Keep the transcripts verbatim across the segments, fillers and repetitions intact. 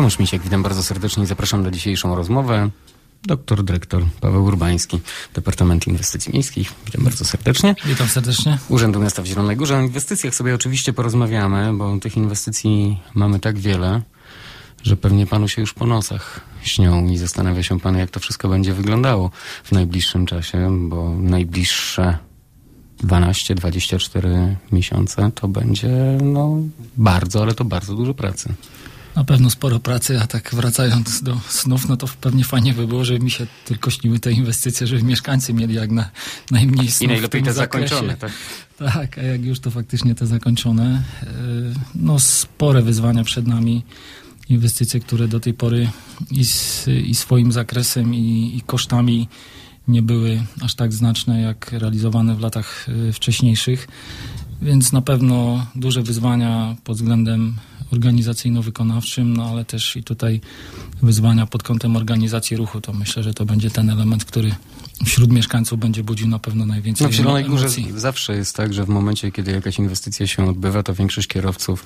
Tomasz Misiek, witam bardzo serdecznie i zapraszam na dzisiejszą rozmowę. Doktor dyrektor Paweł Urbański, Departament Inwestycji Miejskich. Witam bardzo serdecznie. Witam serdecznie. Urzędu Miasta w Zielonej Górze. O inwestycjach sobie oczywiście porozmawiamy, bo tych inwestycji mamy tak wiele, że pewnie panu się już po nosach śnią i zastanawia się pan, jak to wszystko będzie wyglądało w najbliższym czasie, bo najbliższe dwanaście dwadzieścia cztery miesiące to będzie no bardzo, ale to bardzo dużo pracy. Na pewno sporo pracy, a tak wracając do snów, no to pewnie fajnie by było, żeby mi się tylko śniły te inwestycje, żeby mieszkańcy mieli jak na, najmniej snów. I najlepiej te zakresie. zakończone, tak? Tak, a jak już to faktycznie te zakończone, no spore wyzwania przed nami. Inwestycje, które do tej pory i, z, i swoim zakresem i, i kosztami nie były aż tak znaczne, jak realizowane w latach wcześniejszych. Więc na pewno duże wyzwania pod względem organizacyjno-wykonawczym, no ale też i tutaj wyzwania pod kątem organizacji ruchu. To myślę, że to będzie ten element, który wśród mieszkańców będzie budził na pewno najwięcej emocji. No w Zielonej Górze emocji. Zawsze jest tak, że w momencie, kiedy jakaś inwestycja się odbywa, to większość kierowców,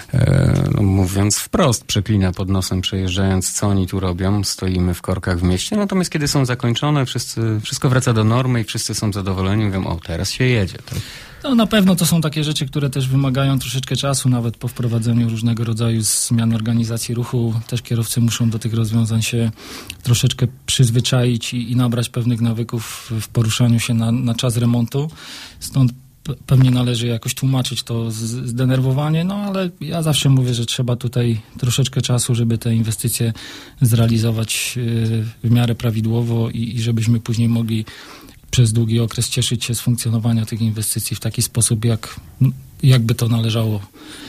e, no mówiąc wprost, przeklina pod nosem, przejeżdżając, co oni tu robią. Stoimy w korkach w mieście. Natomiast kiedy są zakończone, wszyscy, wszystko wraca do normy i wszyscy są zadowoleni. Mówią, o, teraz się jedzie. Tak? No na pewno to są takie rzeczy, które też wymagają troszeczkę czasu, nawet po wprowadzeniu różnego rodzaju zmian organizacji ruchu. Też kierowcy muszą do tych rozwiązań się troszeczkę przyzwyczaić i, i nabrać pewnych nawyków w poruszaniu się na, na czas remontu. Stąd p- pewnie należy jakoś tłumaczyć to z- zdenerwowanie, no ale ja zawsze mówię, że trzeba tutaj troszeczkę czasu, żeby te inwestycje zrealizować yy, w miarę prawidłowo i, i żebyśmy później mogli przez długi okres cieszyć się z funkcjonowania tych inwestycji w taki sposób, jak, jakby to należało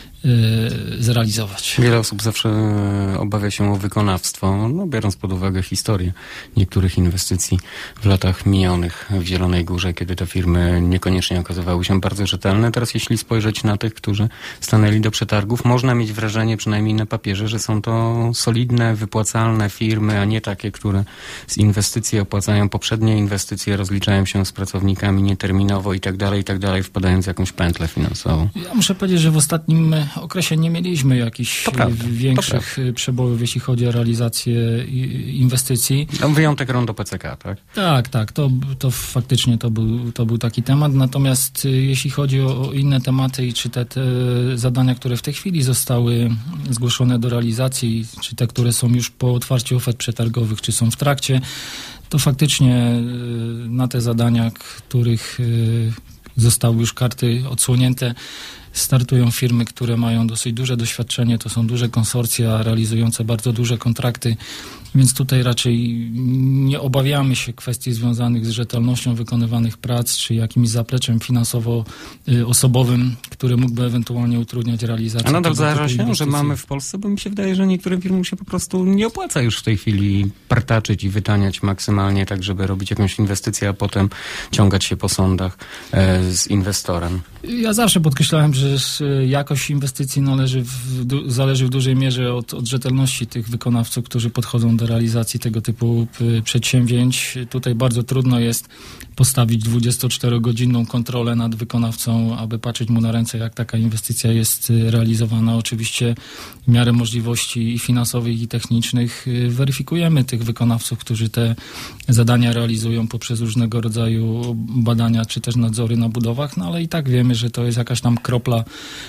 yy, zrealizować. Wiele osób zawsze obawia się o wykonawstwo, no, biorąc pod uwagę historię niektórych inwestycji w latach minionych w Zielonej Górze, kiedy te firmy niekoniecznie okazywały się bardzo rzetelne. Teraz jeśli spojrzeć na tych, którzy stanęli do przetargów, można mieć wrażenie, przynajmniej na papierze, że są to solidne, wypłacalne firmy, a nie takie, które z inwestycji opłacają poprzednie inwestycje, rozliczają się z pracownikami nieterminowo i tak dalej, i tak dalej, wpadając w jakąś pętlę finansową. Ja muszę powiedzieć, że w ostatnim okresie nie mieliśmy jakichś prawda, większych przebojów, jeśli chodzi o realizację inwestycji. Tam wyjątek Rondo P C K, tak? Tak, tak, to, to faktycznie to był, to był taki temat, natomiast jeśli chodzi o, o inne tematy i czy te, te zadania, które w tej chwili zostały zgłoszone do realizacji, czy te, które są już po otwarciu ofert przetargowych, czy są w trakcie, to faktycznie na te zadania, których zostały już karty odsłonięte, startują firmy, które mają dosyć duże doświadczenie, to są duże konsorcja realizujące bardzo duże kontrakty, więc tutaj raczej nie obawiamy się kwestii związanych z rzetelnością wykonywanych prac, czy jakimś zapleczem finansowo-osobowym, który mógłby ewentualnie utrudniać realizację. A nadal tego typu zdarza się, inwestycji. że mamy w Polsce, bo mi się wydaje, że niektórym firmom się po prostu nie opłaca już w tej chwili partaczyć i wytaniać maksymalnie tak, żeby robić jakąś inwestycję, a potem ciągać się po sądach e, z inwestorem. Ja zawsze podkreślałem, że jakość inwestycji należy w, du- zależy w dużej mierze od, od rzetelności tych wykonawców, którzy podchodzą do realizacji tego typu p- przedsięwzięć. Tutaj bardzo trudno jest postawić dwudziestoczterogodzinną kontrolę nad wykonawcą, aby patrzeć mu na ręce, jak taka inwestycja jest realizowana. Oczywiście w miarę możliwości i finansowych, i technicznych weryfikujemy tych wykonawców, którzy te zadania realizują poprzez różnego rodzaju badania, czy też nadzory na budowach, no ale i tak wiemy, że to jest jakaś tam kropla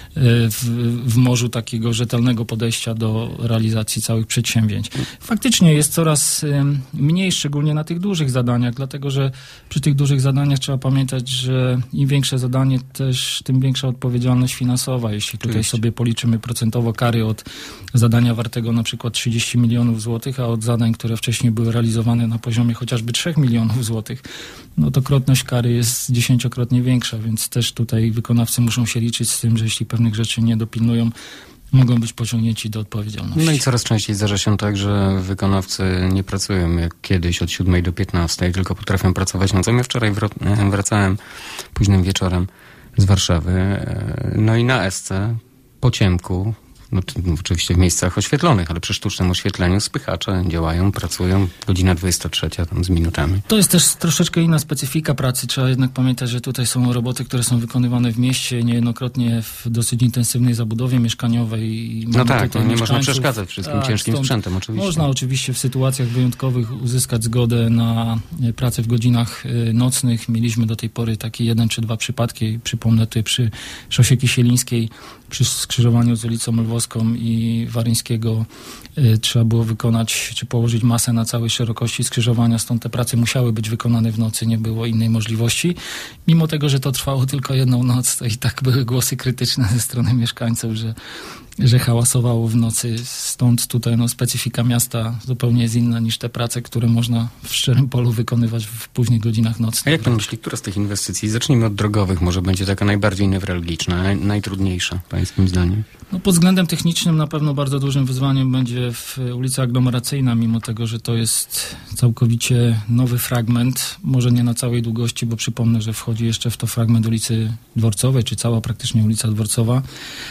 w, w morzu takiego rzetelnego podejścia do realizacji całych przedsięwzięć. Faktycznie jest coraz mniej, szczególnie na tych dużych zadaniach, dlatego że przy tych dużych zadaniach trzeba pamiętać, że im większe zadanie, też tym większa odpowiedzialność finansowa. Jeśli tutaj Oczywiście. sobie policzymy procentowo kary od zadania wartego na przykład trzydzieści milionów złotych, a od zadań, które wcześniej były realizowane na poziomie chociażby trzech milionów złotych, no to krotność kary jest dziesięciokrotnie większa, więc też tutaj wykonawcy muszą się liczyć z tym, że jeśli pewnych rzeczy nie dopilnują, mogą być pociągnięci do odpowiedzialności. No i coraz częściej zdarza się tak, że wykonawcy nie pracują jak kiedyś od siódmej do piętnastej, tylko potrafią pracować nocą. Ja wczoraj wracałem późnym wieczorem z Warszawy, no i na Esce po ciemku no, no, oczywiście w miejscach oświetlonych, ale przy sztucznym oświetleniu spychacze działają, pracują, godzina dwudziesta trzecia tam z minutami. To jest też troszeczkę inna specyfika pracy. Trzeba jednak pamiętać, że tutaj są roboty, które są wykonywane w mieście, niejednokrotnie w dosyć intensywnej zabudowie mieszkaniowej. No tak, no nie można przeszkadzać wszystkim tak, ciężkim sprzętem oczywiście. Można oczywiście w sytuacjach wyjątkowych uzyskać zgodę na pracę w godzinach nocnych. Mieliśmy do tej pory takie jeden czy dwa przypadki. Przypomnę tutaj przy Szosie Kisielińskiej, przy skrzyżowaniu z ulicą Lwowską i Waryńskiego y, trzeba było wykonać, czy położyć masę na całej szerokości skrzyżowania, stąd te prace musiały być wykonane w nocy, nie było innej możliwości. Mimo tego, że to trwało tylko jedną noc, to i tak były głosy krytyczne ze strony mieszkańców, że, że hałasowało w nocy, stąd tutaj no, specyfika miasta zupełnie jest inna niż te prace, które można w szczerym polu wykonywać w późnych godzinach nocnych. A jak pan myśli, która z tych inwestycji, zacznijmy od drogowych, może będzie taka najbardziej newralgiczna, naj, najtrudniejsza, pańskim zdaniem? No, pod względem technicznym na pewno bardzo dużym wyzwaniem będzie w ulica Aglomeracyjna, mimo tego, że to jest całkowicie nowy fragment, może nie na całej długości, bo przypomnę, że wchodzi jeszcze w to fragment ulicy Dworcowej, czy cała praktycznie ulica Dworcowa.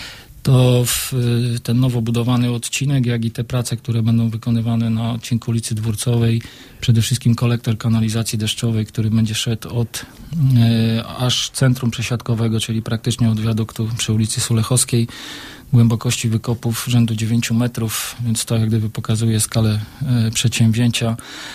To w ten nowo budowany odcinek, jak i te prace, które będą wykonywane na odcinku ulicy Dworcowej, przede wszystkim kolektor kanalizacji deszczowej, który będzie szedł od e, aż centrum przesiadkowego, czyli praktycznie od wiaduktu przy ulicy Sulechowskiej, głębokości wykopów rzędu dziewięć metrów, więc to jak gdyby pokazuje skalę e, przedsięwzięcia.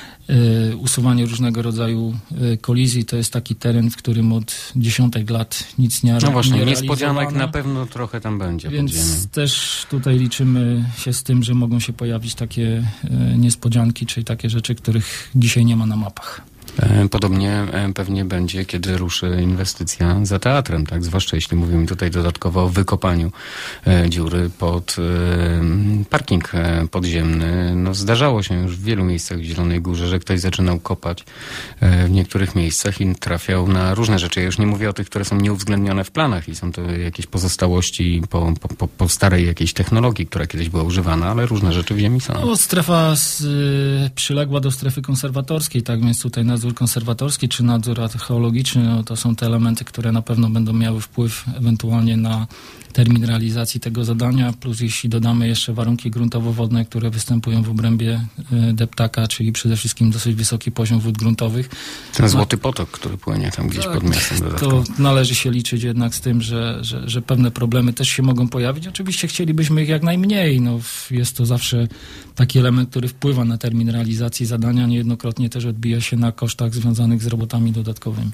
Y, usuwanie różnego rodzaju y, kolizji. To jest taki teren, w którym od dziesiątek lat nic nie No właśnie, nie niespodzianek na pewno trochę tam będzie. Więc też tutaj liczymy się z tym, że mogą się pojawić takie y, niespodzianki, czyli takie rzeczy, których dzisiaj nie ma na mapach. Podobnie pewnie będzie, kiedy ruszy inwestycja za teatrem, tak? Zwłaszcza jeśli mówimy tutaj dodatkowo o wykopaniu e, dziury pod e, parking podziemny. No, zdarzało się już w wielu miejscach w Zielonej Górze, że ktoś zaczynał kopać e, w niektórych miejscach i trafiał na różne rzeczy. Ja już nie mówię o tych, które są nieuwzględnione w planach i są to jakieś pozostałości po, po, po starej jakiejś technologii, która kiedyś była używana, ale różne rzeczy w ziemi są. No, strefa z, y, przyległa do strefy konserwatorskiej, tak więc tutaj nadzór konserwatorski czy nadzór archeologiczny, no to są te elementy, które na pewno będą miały wpływ ewentualnie na termin realizacji tego zadania, plus jeśli dodamy jeszcze warunki gruntowo-wodne, które występują w obrębie deptaka, czyli przede wszystkim dosyć wysoki poziom wód gruntowych. Ten złoty potok, który płynie tam gdzieś tak, pod miastem dodatkowo. To należy się liczyć jednak z tym, że, że, że pewne problemy też się mogą pojawić. Oczywiście chcielibyśmy ich jak najmniej. No, jest to zawsze taki element, który wpływa na termin realizacji zadania, niejednokrotnie też odbija się na kosztach związanych z robotami dodatkowymi.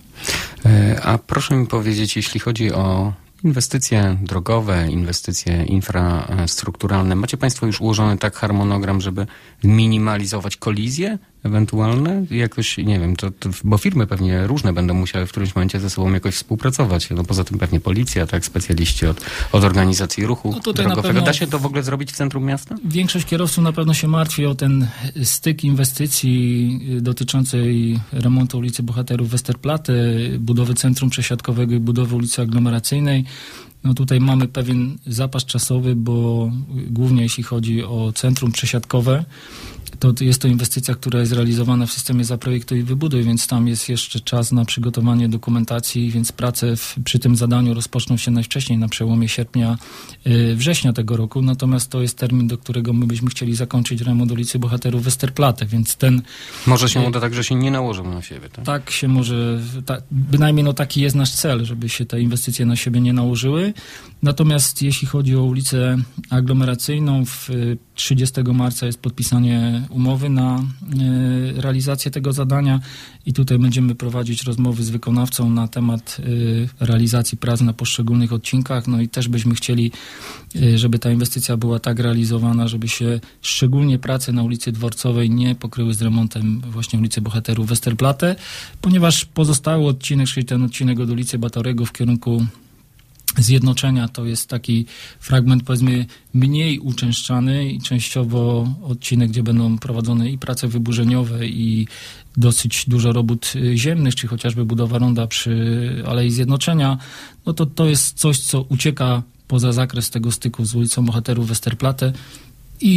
A proszę mi powiedzieć, jeśli chodzi o inwestycje drogowe, inwestycje infrastrukturalne. Macie Państwo już ułożony tak harmonogram, żeby minimalizować kolizje ewentualne? Jakoś, nie wiem, to, to, bo firmy pewnie różne będą musiały w którymś momencie ze sobą jakoś współpracować. No poza tym pewnie policja, tak, specjaliści od, od organizacji ruchu no drogowego. Da się to w ogóle zrobić w centrum miasta? Większość kierowców na pewno się martwi o ten styk inwestycji dotyczącej remontu ulicy Bohaterów Westerplatte, budowy centrum przesiadkowego i budowy ulicy Aglomeracyjnej. No tutaj mamy pewien zapas czasowy, bo głównie jeśli chodzi o centrum przesiadkowe, to jest to inwestycja, która jest realizowana w systemie Zaprojektuj i Wybuduj, więc tam jest jeszcze czas na przygotowanie dokumentacji, więc prace w, przy tym zadaniu rozpoczną się najwcześniej na przełomie sierpnia, yy, września tego roku, natomiast to jest termin, do którego my byśmy chcieli zakończyć remont ulicy Bohaterów Westerplatte, więc ten... Może się uda tak, że się nie nałożą na siebie, tak? Tak się może, ta, bynajmniej no taki jest nasz cel, żeby się te inwestycje na siebie nie nałożyły. Natomiast jeśli chodzi o ulicę aglomeracyjną, w trzydziestego marca jest podpisanie umowy na y, realizację tego zadania i tutaj będziemy prowadzić rozmowy z wykonawcą na temat y, realizacji prac na poszczególnych odcinkach. No i też byśmy chcieli, y, żeby ta inwestycja była tak realizowana, żeby się szczególnie prace na ulicy Dworcowej nie pokryły z remontem właśnie ulicy Bohaterów Westerplatte, ponieważ pozostały odcinek, czyli ten odcinek od ulicy Batorego w kierunku Zjednoczenia to jest taki fragment, powiedzmy, mniej uczęszczany i częściowo odcinek, gdzie będą prowadzone i prace wyburzeniowe i dosyć dużo robót ziemnych, czy chociażby budowa ronda przy Alei Zjednoczenia, no to to jest coś, co ucieka poza zakres tego styku z ulicą Bohaterów Westerplatte i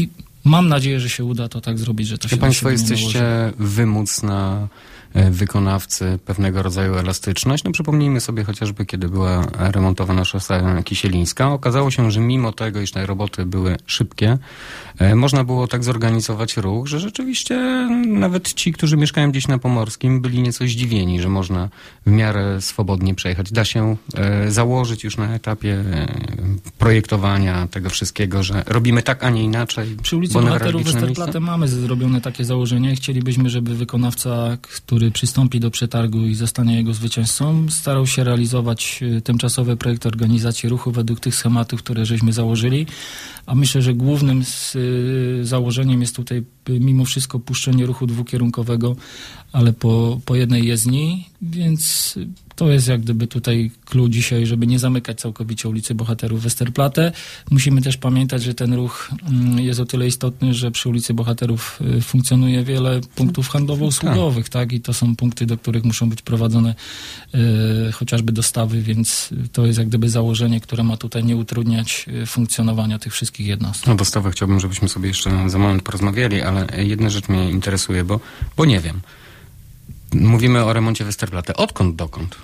mam nadzieję, że się uda to tak zrobić, że to się Państwo do siebie nie jesteście nałoży. wymóc na wykonawcy pewnego rodzaju elastyczność. No przypomnijmy sobie chociażby, kiedy była remontowana szosea Kisielińska. Okazało się, że mimo tego, iż te roboty były szybkie, można było tak zorganizować ruch, że rzeczywiście nawet ci, którzy mieszkają gdzieś na Pomorskim, byli nieco zdziwieni, że można w miarę swobodnie przejechać. Da się e, założyć już na etapie e, projektowania tego wszystkiego, że robimy tak, a nie inaczej. Przy ulicy Bohaterów Westerplatte mamy zrobione takie założenie i chcielibyśmy, żeby wykonawca, który przystąpi do przetargu i zostanie jego zwycięzcą, starał się realizować tymczasowe projekty organizacji ruchu według tych schematów, które żeśmy założyli. A myślę, że głównym z, y, założeniem jest tutaj mimo wszystko puszczenie ruchu dwukierunkowego, ale po, po jednej jezdni, więc to jest jak gdyby tutaj clue dzisiaj, żeby nie zamykać całkowicie ulicy Bohaterów Westerplatte. Musimy też pamiętać, że ten ruch jest o tyle istotny, że przy ulicy Bohaterów funkcjonuje wiele punktów handlowo-usługowych, tak? I to są punkty, do których muszą być prowadzone e, chociażby dostawy, więc to jest jak gdyby założenie, które ma tutaj nie utrudniać funkcjonowania tych wszystkich jednostek. O dostawę chciałbym, żebyśmy sobie jeszcze za moment porozmawiali, ale jedna rzecz mnie interesuje, bo, bo nie wiem. Mówimy o remoncie Westerplatte. Odkąd dokąd?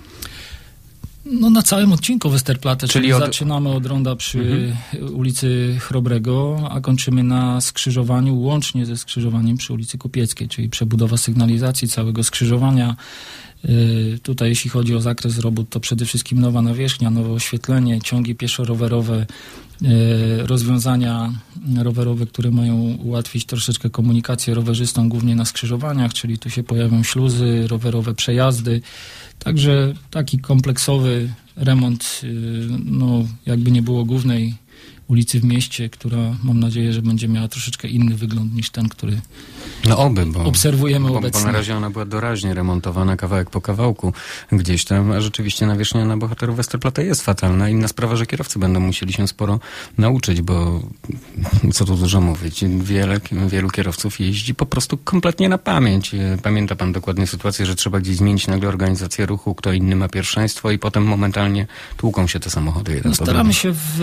No na całym odcinku Westerplatte, czyli, czyli od... zaczynamy od ronda przy mhm. ulicy Chrobrego, a kończymy na skrzyżowaniu, łącznie ze skrzyżowaniem przy ulicy Kupieckiej, czyli przebudowa sygnalizacji całego skrzyżowania. Yy, tutaj jeśli chodzi o zakres robót, to przede wszystkim nowa nawierzchnia, nowe oświetlenie, ciągi pieszo-rowerowe, yy, rozwiązania rowerowe, które mają ułatwić troszeczkę komunikację rowerzystom, głównie na skrzyżowaniach, czyli tu się pojawią śluzy, rowerowe przejazdy. Także taki kompleksowy remont, yy, no jakby nie było głównej ulicy w mieście, która mam nadzieję, że będzie miała troszeczkę inny wygląd niż ten, który no oby, bo, obserwujemy bo, obecnie. Bo na razie ona była doraźnie remontowana kawałek po kawałku gdzieś tam, a rzeczywiście nawierzchnia na Bohaterów Westerplatte jest fatalna. Inna sprawa, że kierowcy będą musieli się sporo nauczyć, bo co tu dużo mówić, wiele, wielu kierowców jeździ po prostu kompletnie na pamięć. Pamięta pan dokładnie sytuację, że trzeba gdzieś zmienić nagle organizację ruchu, kto inny ma pierwszeństwo i potem momentalnie tłuką się te samochody. Jeden no, staramy się w,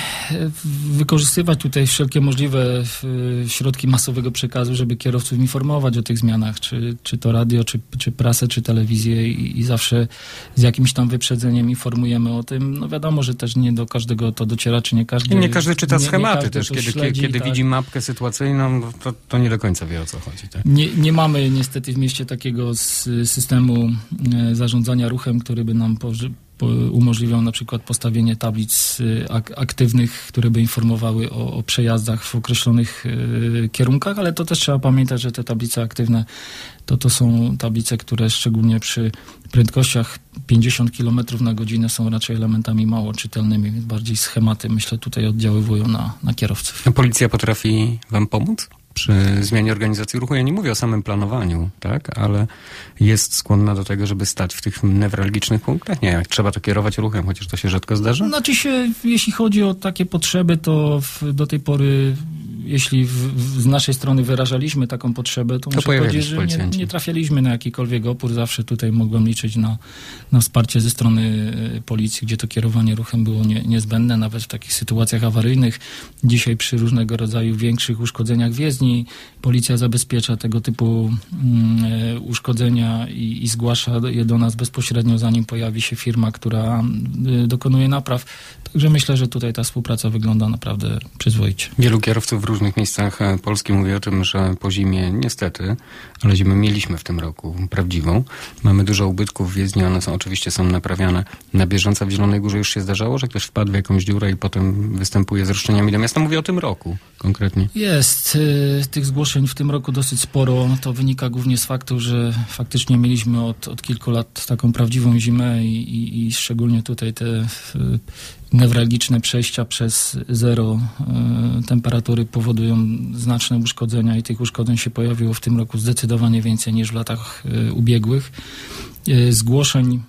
w wykorzystywać tutaj wszelkie możliwe środki masowego przekazu, żeby kierowców informować o tych zmianach, czy, czy to radio, czy, czy prasę, czy telewizję i, i zawsze z jakimś tam wyprzedzeniem informujemy o tym. No wiadomo, że też nie do każdego to dociera, czy nie każdy... I nie każdy czyta nie, schematy nie też. Kiedy, śledzi, kiedy tak. widzi mapkę sytuacyjną, to, to nie do końca wie, o co chodzi. Tak? Nie, nie mamy niestety w mieście takiego systemu zarządzania ruchem, który by nam poży- umożliwiał na przykład postawienie tablic ak- aktywnych, które by informowały o, o przejazdach w określonych y, kierunkach, ale to też trzeba pamiętać, że te tablice aktywne to, to są tablice, które szczególnie przy prędkościach pięćdziesiąt kilometrów na godzinę są raczej elementami mało czytelnymi, więc bardziej schematy, myślę, tutaj oddziaływują na, na kierowców. A policja potrafi wam pomóc przy zmianie organizacji ruchu? Ja nie mówię o samym planowaniu, tak, ale jest skłonna do tego, żeby stać w tych newralgicznych punktach? Nie, jak trzeba to kierować ruchem, chociaż to się rzadko zdarza? Znaczy się, jeśli chodzi o takie potrzeby, to w, do tej pory, jeśli w, w, z naszej strony wyrażaliśmy taką potrzebę, to, to muszę powiedzieć, że nie, nie trafialiśmy na jakikolwiek opór. Zawsze tutaj mogłem liczyć na, na wsparcie ze strony policji, gdzie to kierowanie ruchem było nie, niezbędne, nawet w takich sytuacjach awaryjnych. Dzisiaj przy różnego rodzaju większych uszkodzeniach w jezdni policja zabezpiecza tego typu mm, uszkodzenia i, i zgłasza je do nas bezpośrednio, zanim pojawi się firma, która y, dokonuje napraw. Także myślę, że tutaj ta współpraca wygląda naprawdę przyzwoicie. Wielu kierowców w różnych miejscach Polski mówi o tym, że po zimie niestety, ale zimę mieliśmy w tym roku prawdziwą. Mamy dużo ubytków w jezdni, one są oczywiście są naprawiane na bieżąco. W Zielonej Górze już się zdarzało, że ktoś wpadł w jakąś dziurę i potem występuje z roszczeniami do miasta. Mówię o tym roku konkretnie. Jest y, tych zgłoszeń w tym roku dosyć sporo. To wynika głównie z faktu, że faktycznie mieliśmy od, od kilku lat taką prawdziwą zimę i, i, i szczególnie tutaj te y, newralgiczne przejścia przez zero y, temperatury powodują znaczne uszkodzenia i tych uszkodzeń się pojawiło w tym roku zdecydowanie więcej niż w latach y, ubiegłych. Y, zgłoszeń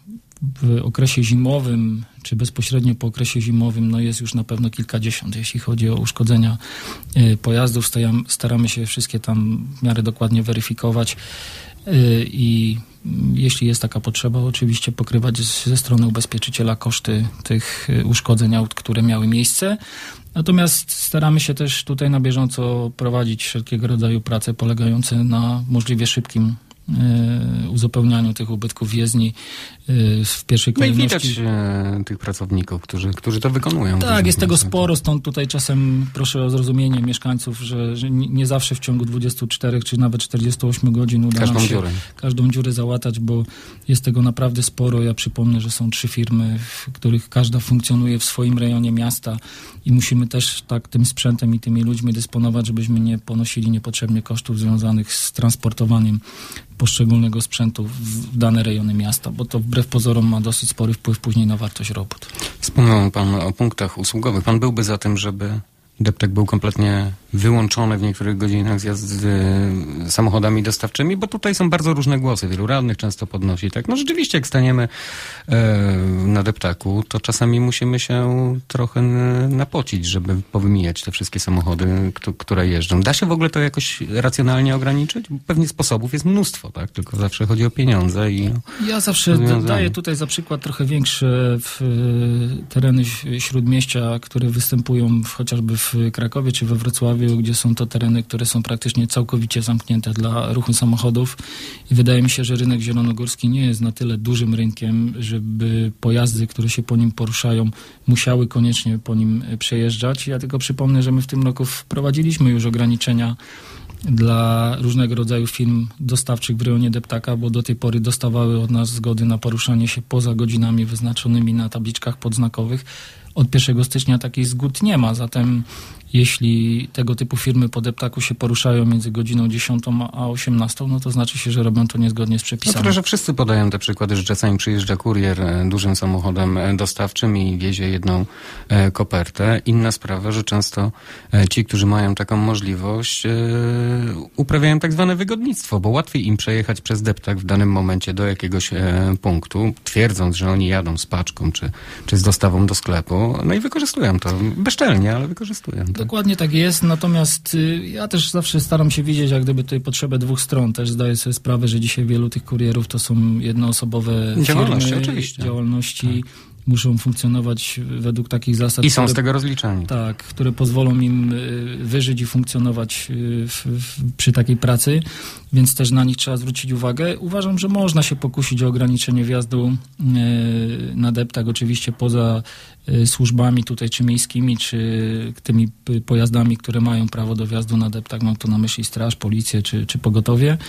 w okresie zimowym, czy bezpośrednio po okresie zimowym, no jest już na pewno kilkadziesiąt. Jeśli chodzi o uszkodzenia y, pojazdów, staramy, staramy się wszystkie tam w miarę dokładnie weryfikować y, i jeśli jest taka potrzeba, oczywiście pokrywać ze strony ubezpieczyciela koszty tych uszkodzeń aut, które miały miejsce. Natomiast staramy się też tutaj na bieżąco prowadzić wszelkiego rodzaju prace polegające na możliwie szybkim uzupełnianiu tych ubytków w jezdni w pierwszej kolejności. No i widać e, tych pracowników, którzy, którzy to wykonują. Tak, jest tego sporo, stąd tutaj czasem proszę o zrozumienie mieszkańców, że, że nie zawsze w ciągu dwudziestu czterech czy nawet czterdziestu ośmiu godzin uda każdą nam się dziurę. każdą dziurę załatać, bo jest tego naprawdę sporo. Ja przypomnę, że są trzy firmy, w których każda funkcjonuje w swoim rejonie miasta i musimy też tak tym sprzętem i tymi ludźmi dysponować, żebyśmy nie ponosili niepotrzebnie kosztów związanych z transportowaniem poszczególnego sprzętu w dane rejony miasta, bo to wbrew pozorom ma dosyć spory wpływ później na wartość robót. Wspomniał pan o punktach usługowych. Pan byłby za tym, żeby deptak był kompletnie wyłączony w niektórych godzinach z jazdy samochodami dostawczymi, bo tutaj są bardzo różne głosy. Wielu radnych często podnosi. Tak, no rzeczywiście, jak staniemy e, na deptaku, to czasami musimy się trochę napocić, żeby powymijać te wszystkie samochody, k- które jeżdżą. Da się w ogóle to jakoś racjonalnie ograniczyć? Pewnie sposobów jest mnóstwo, tak? Tylko zawsze chodzi o pieniądze i Ja zawsze d- daję tutaj za przykład trochę większe w, tereny śródmieścia, które występują w, chociażby w Krakowie czy we Wrocławiu, gdzie są to tereny, które są praktycznie całkowicie zamknięte dla ruchu samochodów i wydaje mi się, że rynek zielonogórski nie jest na tyle dużym rynkiem, żeby pojazdy, które się po nim poruszają, musiały koniecznie po nim przejeżdżać. Ja tylko przypomnę, że my w tym roku wprowadziliśmy już ograniczenia dla różnego rodzaju firm dostawczych w rejonie deptaka, bo do tej pory dostawały od nas zgody na poruszanie się poza godzinami wyznaczonymi na tabliczkach podznakowych. Od pierwszego stycznia takich zgód nie ma, zatem jeśli tego typu firmy po deptaku się poruszają między godziną dziesiątą a osiemnastą, no to znaczy się, że robią to niezgodnie z przepisami. No to, że wszyscy podają te przykłady, że czasami przyjeżdża kurier e, dużym samochodem e, dostawczym i wiezie jedną e, kopertę. Inna sprawa, że często e, ci, którzy mają taką możliwość, e, uprawiają tak zwane wygodnictwo, bo łatwiej im przejechać przez deptak w danym momencie do jakiegoś e, punktu, twierdząc, że oni jadą z paczką czy, czy z dostawą do sklepu, no i wykorzystują to. Bezczelnie, ale wykorzystują to. Dokładnie tak jest, natomiast y, ja też zawsze staram się widzieć jak gdyby tutaj potrzebę dwóch stron. Też zdaję sobie sprawę, że dzisiaj wielu tych kurierów to są jednoosobowe Działalności, firmy, oczywiście. działalności. Tak. Muszą funkcjonować według takich zasad. I są które, z tego rozliczani. Tak, które pozwolą im wyżyć i funkcjonować w, w, przy takiej pracy, więc też na nich trzeba zwrócić uwagę. Uważam, że można się pokusić o ograniczenie wjazdu na deptak, oczywiście poza służbami tutaj, czy miejskimi, czy tymi pojazdami, które mają prawo do wjazdu na deptak. Mam tu na myśli straż, policję, czy, czy pogotowie.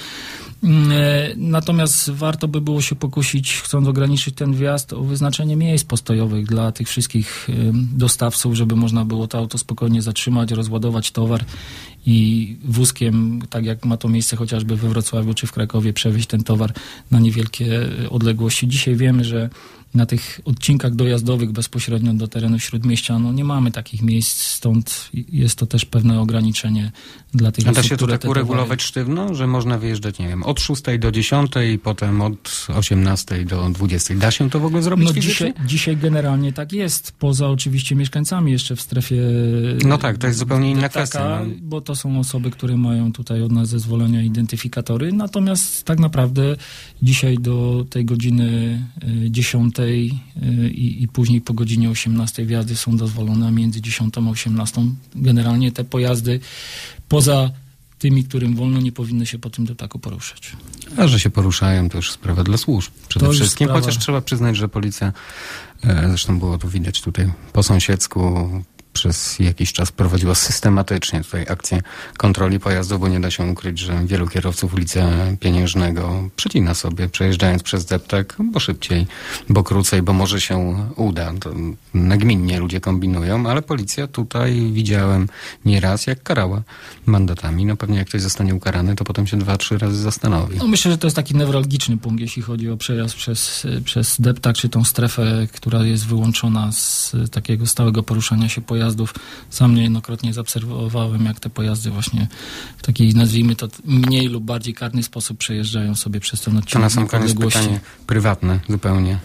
Natomiast warto by było się pokusić, chcąc ograniczyć ten wjazd, o wyznaczenie miejsc postojowych dla tych wszystkich dostawców, żeby można było to auto spokojnie zatrzymać, rozładować towar i wózkiem, tak jak ma to miejsce chociażby we Wrocławiu czy w Krakowie, przewieźć ten towar na niewielkie odległości. Dzisiaj wiemy, że na tych odcinkach dojazdowych bezpośrednio do terenu śródmieścia, no nie mamy takich miejsc, stąd jest to też pewne ograniczenie dla tych osób. osób, A da się to tak uregulować towary... sztywno, że można wyjeżdżać, nie wiem, od szóstej do dziesiątej, potem od osiemnastej do dwudziestej. Da się to w ogóle zrobić No fizycznie? dzisiaj, dzisiaj generalnie tak jest, poza oczywiście mieszkańcami jeszcze w strefie... No tak, to jest zupełnie inna taka, kwestia. No. Bo to są osoby, które mają tutaj od nas zezwolenia, identyfikatory, natomiast tak naprawdę dzisiaj do tej godziny dziesiątej i, i później po godzinie osiemnastej wjazdy są dozwolone, a między dziesiątą a osiemnastą generalnie te pojazdy poza tymi, którym wolno, nie powinny się po tym deptaku poruszać. A że się poruszają, to już sprawa dla służb przede To wszystkim, sprawa... chociaż trzeba przyznać, że policja, e, zresztą było to widać tutaj po sąsiedzku, przez jakiś czas prowadziła systematycznie tutaj akcję kontroli pojazdów, bo nie da się ukryć, że wielu kierowców ulicy Pieniężnego przecina sobie, przejeżdżając przez deptak, bo szybciej, bo krócej, bo może się uda. To nagminnie ludzie kombinują, ale policja tutaj widziałem nieraz, jak karała mandatami. No pewnie jak ktoś zostanie ukarany, to potem się dwa, trzy razy zastanowi. No myślę, że to jest taki newralgiczny punkt, jeśli chodzi o przejazd przez, przez deptak, czy tą strefę, która jest wyłączona z takiego stałego poruszania się pojazdów. Sam niejednokrotnie zaobserwowałem, jak te pojazdy właśnie w takiej, nazwijmy to, mniej lub bardziej karny sposób przejeżdżają sobie przez ten odcinek. To na sam koniec pytanie prywatne zupełnie.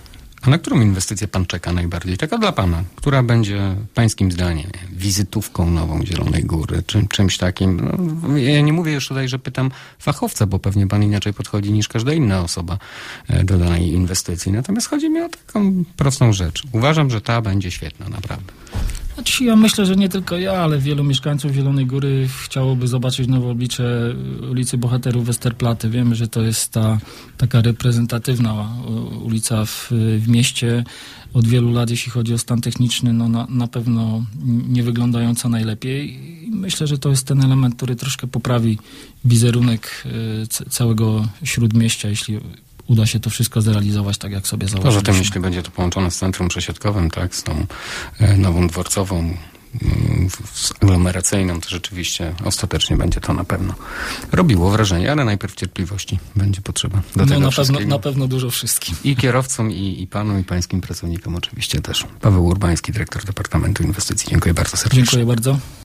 A na którą inwestycję pan czeka najbardziej? Taka dla pana, która będzie pańskim zdaniem wizytówką nową Zielonej Góry, czym, czymś takim? No, ja nie mówię już tutaj, że pytam fachowca, bo pewnie pan inaczej podchodzi niż każda inna osoba do danej inwestycji. Natomiast chodzi mi o taką prostą rzecz. Uważam, że ta będzie świetna, naprawdę. Znaczy, ja myślę, że nie tylko ja, ale wielu mieszkańców Zielonej Góry chciałoby zobaczyć nowe oblicze ulicy Bohaterów Westerplatte. Wiemy, że to jest ta taka reprezentatywna ulica w, w mieście od wielu lat, jeśli chodzi o stan techniczny, no na, na pewno nie wyglądająca najlepiej. I myślę, że to jest ten element, który troszkę poprawi wizerunek c- całego Śródmieścia, jeśli uda się to wszystko zrealizować tak, jak sobie założyliśmy. Poza tym, jeśli będzie to połączone z centrum przesiadkowym, tak, z tą e, nową dworcową, m, z aglomeracyjną, to rzeczywiście ostatecznie będzie to na pewno robiło wrażenie, ale najpierw cierpliwości będzie potrzeba do no, tego na wszystkiego. pewno, na pewno dużo wszystkim. I kierowcom, i, i panu, i pańskim pracownikom oczywiście też. Paweł Urbański, dyrektor Departamentu Inwestycji. Dziękuję bardzo serdecznie. Dziękuję bardzo.